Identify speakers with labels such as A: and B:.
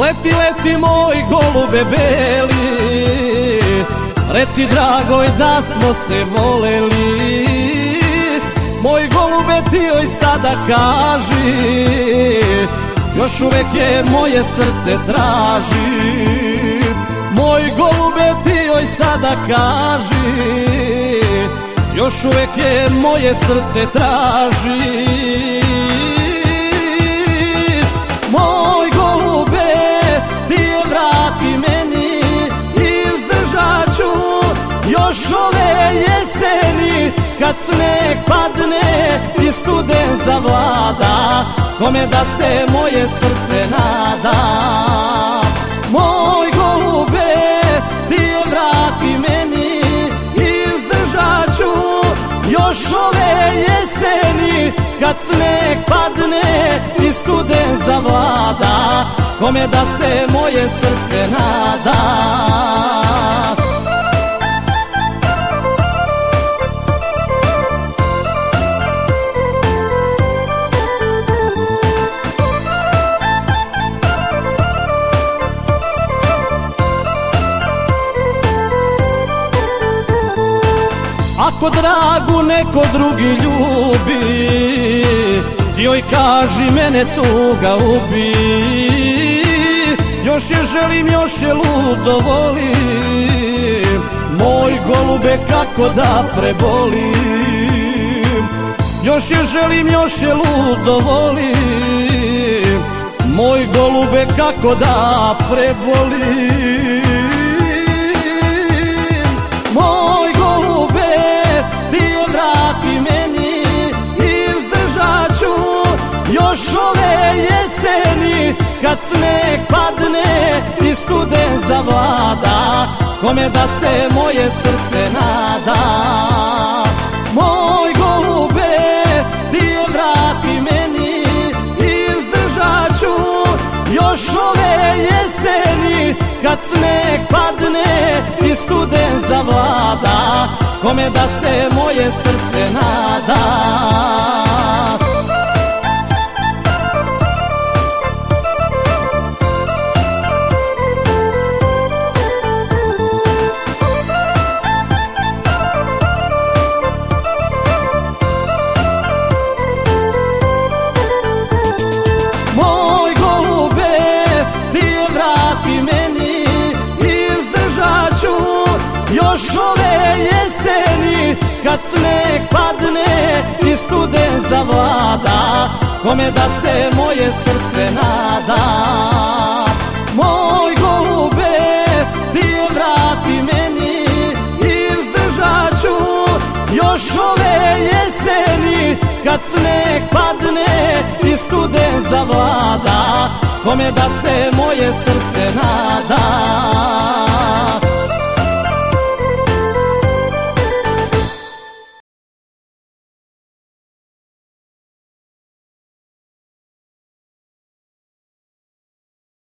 A: Leti, leti moj golube beli, reci dragoj da smo se voleli. Moj golube ti joj sada kaži, još uvek je moje srce traži. Moj golube ti joj sada kaži, još uvek je moje srce traži. Moj golube ti je vrati meni, izdržat ću još ove jeseni. Kad sneg padne i studen zavlada, kome da se moje srce nada. Moj golube ti je vrati meni, izdržat ću još ove jeseni. Kad sneg padne i studen zavlada, kome da se moje srce nada. Ako dragu neko drugi ljubi, joj kaži mene tuga ubi. Još je želim, još je ludo volim, moj golube kako da prebolim. Još je želim, još je ludo volim, moj golube kako da prebolim. Moj golube ti je vrati meni, izdržat ću još ove jeseni. Kad sneg padne i studen zavlada, kome da se moje srce nada. Moj golube ti je vrati meni, izdržat ću još ove jeseni. Kad sneg padne i studen zavlada, kome da se moje srce nada. Moj golube ti je vrati meni, izdržat ću još ove jeseni. Kad sneg padne i studen zavlada, kome da se moje srce nada. Moj golube ti je vrati meni, izdržat ću još ove jeseni. Kad sneg padne i studen zavlada, kome da se moje srce nada.